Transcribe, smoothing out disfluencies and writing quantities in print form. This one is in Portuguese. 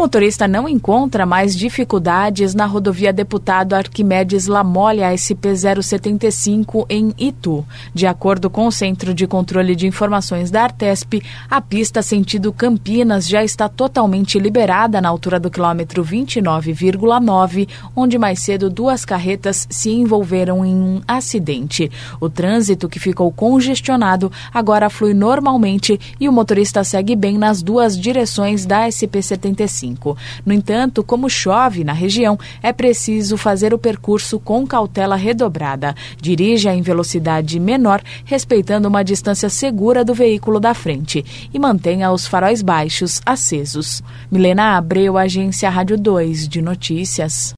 motorista não encontra mais dificuldades na rodovia Deputado Arquimedes Lamole, ASP 075, em Itu. De acordo com o Centro de Controle de Informações da Artesp, a pista sentido Campinas já está totalmente liberada na altura do quilômetro 29,9, onde mais cedo 2 carretas se envolveram em um acidente. O trânsito, que ficou congestionado, agora flui normalmente e o motorista segue bem nas 2 direções da SP 75. No entanto, como chove na região, é preciso fazer o percurso com cautela redobrada. Dirija em velocidade menor, respeitando uma distância segura do veículo da frente e mantenha os faróis baixos acesos. Milena Abreu, Agência Rádio 2 de Notícias.